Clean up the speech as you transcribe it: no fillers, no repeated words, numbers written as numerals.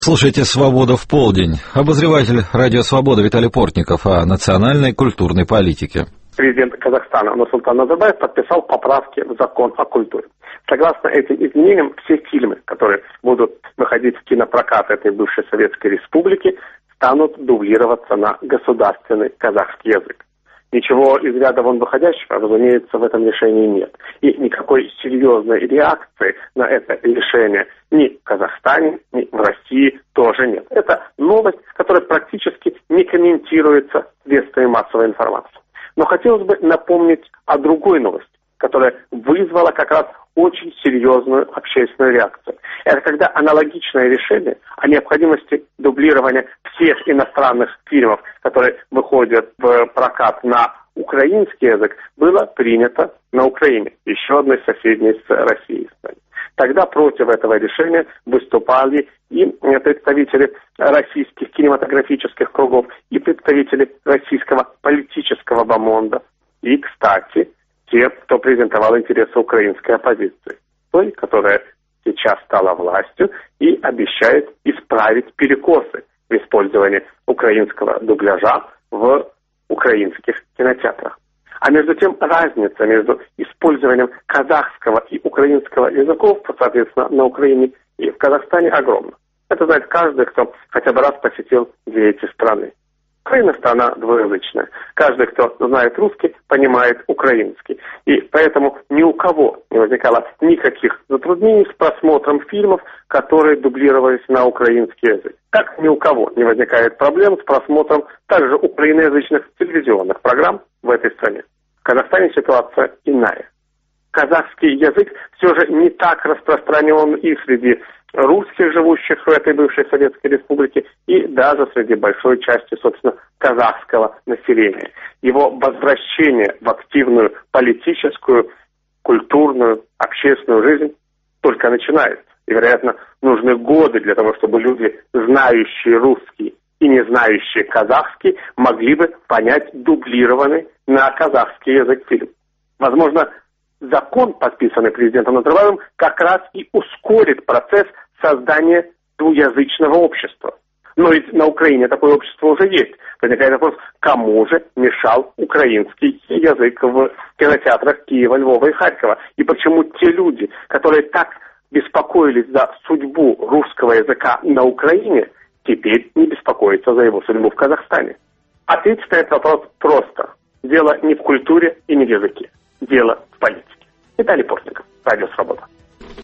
Слушайте «Свобода в полдень». Обозреватель «Радио Свобода» Виталий Портников о национальной культурной политике. Президент Казахстана Нурсултан Назарбаев подписал поправки в закон о культуре. Согласно этим изменениям, все фильмы, которые будут выходить в кинопрокат этой бывшей Советской Республики, станут дублироваться на государственный казахский язык. Ничего из ряда вон выходящего, разумеется, в этом решении нет. И никакой серьезной реакции на это решение ни в Казахстане, ни в России тоже нет. Это новость, которая практически не комментируется средствами массовой информации. Но хотелось бы напомнить о другой новости, которая вызвала как раз очень серьезную общественную реакцию. Это когда аналогичное решение о необходимости дублирования всех иностранных фильмов, которые выходят в прокат на украинский язык, было принято на Украине, еще одной соседней с Россией стране. Тогда против этого решения выступали и представители российских кинематографических кругов, и представители российского политического бомонда, и, кстати, те, кто презентовал интересы украинской оппозиции, той, которая сейчас стала властью и обещает исправить перекосы в использовании украинского дубляжа в украинских кинотеатрах. А между тем разница между использованием казахского и украинского языков, соответственно, на Украине и в Казахстане огромна. Это знает каждый, кто хотя бы раз посетил две эти страны. Украина страна двуязычная. Каждый, кто знает русский, понимает украинский. И поэтому ни у кого не возникало никаких затруднений с просмотром фильмов, которые дублировались на украинский язык. Так ни у кого не возникает проблем с просмотром также украиноязычных телевизионных программ в этой стране. В Казахстане ситуация иная. Казахский язык все же не так распространен и среди русских, живущих в этой бывшей Советской Республике, и даже среди большой части, собственно, казахского населения. Его возвращение в активную политическую, культурную, общественную жизнь только начинается. И, вероятно, нужны годы для того, чтобы люди, знающие русский и не знающие казахский, могли бы понять дублированный на казахский язык фильм. Возможно, закон, подписанный президентом Назарбаевым, как раз и ускорит процесс создания двуязычного общества. Но ведь на Украине такое общество уже есть. Возникает вопрос, кому же мешал украинский язык в кинотеатрах Киева, Львова и Харькова? И почему те люди, которые так беспокоились за судьбу русского языка на Украине, теперь не беспокоятся за его судьбу в Казахстане? Ответить на этот вопрос просто. Дело не в культуре и не в языке. Дело в политике. Виталий Портников, Радио Свобода.